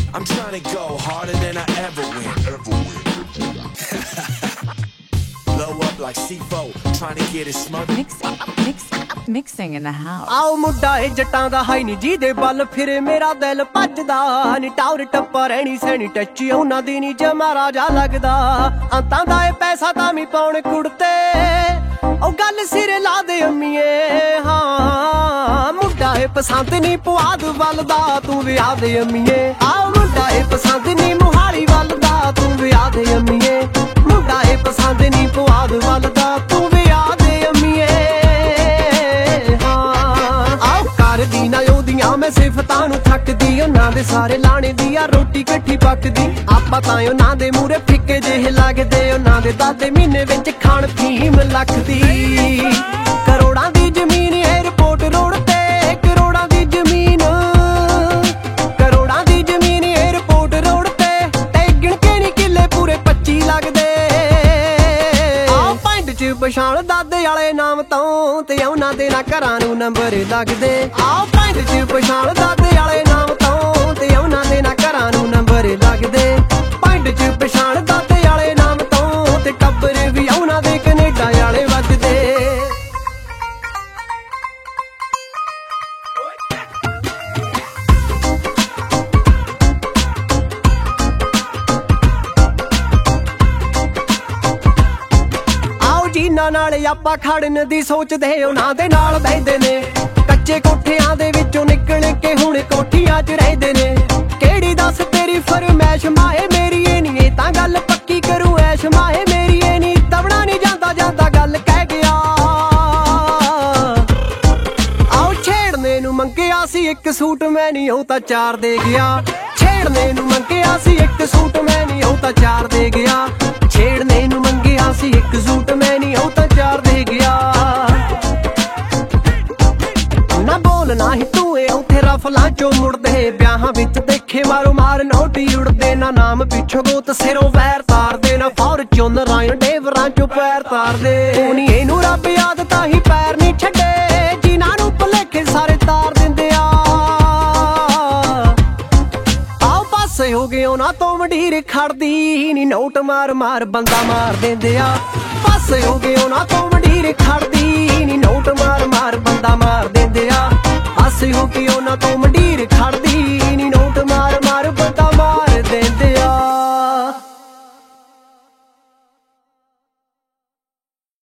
I'm trying to go harder than I ever went. Blow up like C4, trying to get it smothered. Mixing in the house. ਆਓ ਮੁੰਡਾ ਏ ਜੱਟਾਂ ਦਾ high ਨੀ ਜਿਹਦੇ ਵੱਲ ਫਿਰੇ ਮੇਰਾ ਦਿਲ ਭੱਜਦਾ ਨੀ ਟਾਵਰ ਟੱਪਾ ਰਹਿਣੀ ਸੈਣੀ ਟੱਚੀ ਉਹਨਾਂ ਦੀ ਨੀ ਜਮਾ ਰਾਜਾ ਲੱਗਦਾ ਅੰਤਾਂ ਦਾ ਏ ਪੈਸਾ ਤਾਂ ਵੀ ਪਾਉਣ ਕੁੜਤੇ ਉਹ ਗੱਲ ਸਿਰੇ ਲਾ ਦੇ ਅੰਮੀਏ ਹਾਂ ਮੁੰਡਾ ਏ ਪਸੰਦ ਨੀ ਪੁਆਧ ਵੱਲ ਦਾ ਤੂੰ ਵਿਆਹ ਦੇ ਅੰਮੀਏ ਆਓ ਮੁੰਡਾ ਏ ਪਸੰਦ ਨੀ ਮੁਹਾਲੀ ਵੱਲ ਦਾ ਤੂੰ ਵਿਆਹ ਦੇ ਅੰਮੀਏ ਮੁੰਡਾ ਏ ਪਸੰਦ ਨੀ ਪੁਆਧ ਵੱਲ ਦਾ ਤੂੰ ਵਿਆਹ ਦੇ ਅੰਮੀਏ ਕਰਦੀ ਨਾ ਉਹਦੀਆਂ ਮੈਂ ਸਿਫਤਾਂ ਨੂੰ ਥੱਕਦੀ ਉਹਨਾਂ ਦੇ ਸਾਰੇ ਲਾਣੇ ਦੀ ਆ ਰੋਟੀ ਇਕੱਠੀ ਪੱਕਦੀ ਆਪਾਂ ਤਾਂ ਉਹਨਾਂ ਦੇ ਮੂਰੇ ਫਿੱਕੇ ਜਿਹੇ ਲੱਗਦੇ ਉਹਨਾਂ ਦੇ ਦਾਦੇ ਮਹੀਨੇ ਵਿੱਚ ਖਾਣ ਫੀਮ ਲੱਖਦੀ ਕਰੋੜਾਂ ਦੀ ਜ਼ਮੀਨ 에어ਪੋਰਟ ਰੋਡ ਤੇ ਕਰੋੜਾਂ ਦੀ ਜ਼ਮੀਨ 에어ਪੋਰਟ ਰੋਡ ਤੇ ਗਿਣ ਕੇ ਨੀ ਕਿੱਲੇ ਪੂਰੇ 25 ਲੱਗਦੇ ਆ ਪਿੰਡ 'ਚ ਪਛਾਣ ਦਾਦੇ ਵਾਲੇ ਨਾਮ ਤੋਂ ਤੇ ਉਹਨਾਂ ਦੇ ਨਾ ਘਰਾਂ ਨੂੰ ਨੰਬਰ ਲੱਗਦੇ ਆ ਪਿੰਡ 'ਚ ਪਛਾਣ ਦਾਦੇ ਵਾਲੇ ਨਾਮ ਤੋਂ ਤੇ ਉਹਨਾਂ ਦੇ ਨਾ ਘਰਾਂ ਨੂੰ ਨੰਬਰ ਲੱਗਦੇ ਪਿੰਡ 'ਚ ਪਛਾਣ ਦਾਦੇ ਵਾਲੇ ਨਾਮ ਤੋਂ ਤੇ ਟੱਬਰ ਵੀ ਉਹਨਾਂ ਦੇ ਕੈਨੇਡਾ ਵਾਲੇ ਵੱਜਦੇ ਜਿਨ੍ਹਾਂ ਨਾਲ ਆਪਾਂ ਖੜਨ ਦੀ ਸੋਚਦੇ ਉਹਨਾਂ ਦੇ ਨਾਲ ਬਹਿੰਦੇ ਨੇ ਕੱਚੇ ਕੋਠਿਆਂ ਦੇ ਵਿੱਚੋਂ ਨਿਕਲ ਕੇ ਹੁਣ ਕੋਠੀਆਂ 'ਚ ਰਹਿੰਦੇ ਨੇ ਕਿਹੜੀ ਦੱਸ ਤੇਰੀ ਫਰਮੈਸ਼ ਮਾਏ ਮੇਰੀ ਏ ਨੀ ਇਹ ਤਾਂ ਗੱਲ ਪੱਕੀ ਕਰੂ ਐਸ਼ ਮਾਏ ਮੇਰੀ ਏ ਨੀ ਤਵਣਾ ਨੀ ਜਾਂਦਾ ਜਾਂਦਾ ਗੱਲ ਕਹਿ ਗਿਆ ਆਓ ਛੇੜਨੇ ਨੂੰ ਮੰਗਿਆ ਸੀ ਇੱਕ ਸੂਟ ਮੈਂ ਨੀ ਉਹ ਤਾਂ 4 ਦੇ ਗਿਆ ਛੇੜਨੇ ਨੂੰ ਮੰਗਿਆ ਸੀ ਇੱਕ ਸੂਟ ਮੈਂ ਨੀ ਉਹ ਤਾਂ 4 ਦੇ ਗਿਆ ਛੇੜਨੇ ਨੂੰ ਮੰਗਿਆ ਸੀ ਇੱਕ ਸੂਟ ਮੈਂ ਨੀ ਉਹ ਤਾਂ 4 ਦੇ ਗਿਆ ਨਾ ਬੋਲ ਨਾ ਹੀ ਤੂੰ ਏ ਉੱਥੇ ਰਫਲਾਂ ਚੋਂ ਮੁੜਦੇ ਵਿਆਹਾਂ ਵਿੱਚ ਦੇਖੇ ਮਾਰੋ ਮਾਰ ਨੋਟੀ ਉੜਦੇ ਨਾ ਨਾਮ ਪਿੱਛੋਂ ਗੋਤ ਸਿਰੋਂ ਵੈਰ ਤਾਰਦੇ ਨਾ ਫੌਰਚੂਨਰਾਂ ਡੇਵਰਾਂ ਚੋਂ ਪੈਰ ਤਾਰਦੇ ਤੂੰ ਨੀ ਇਹਨੂੰ ਰੱਬ ਯਾਦ ਤਾਂ ਹੀ ਪੈਰ ਨੀ ਛੱਡੇ ਜਿਨ੍ਹਾਂ ਨੂੰ ਭੁਲੇਖੇ ਸਾਰੇ ਤਾਰ ਦਿੰਦੇ ਆ ਆਓ ਪਾਸੇ ਹੋ ਗਏ ਉਹਨਾਂ ਤੋਂ ਮੰਡੀਰ ਖੜਦੀ ਨੀ ਨੋਟ ਮਾਰ ਮਾਰ ਬੰਦਾ ਮਾਰ ਦਿੰਦੇ ਆ ਪਾਸੇ ਹੋ ਗਏ ਉਹਨਾਂ ਤੋਂ ਮੰਡੀਰ ਖੜਦੀ ਨੀ ਨੋਟ ਮਾਰ ਮਾਰ ਬੰਦਾ ਮਾਰ ਦਿੰਦੇ ਆ ਪਾਸੇ ਹੋ ਕੇ ਉਹਨਾਂ ਤੋਂ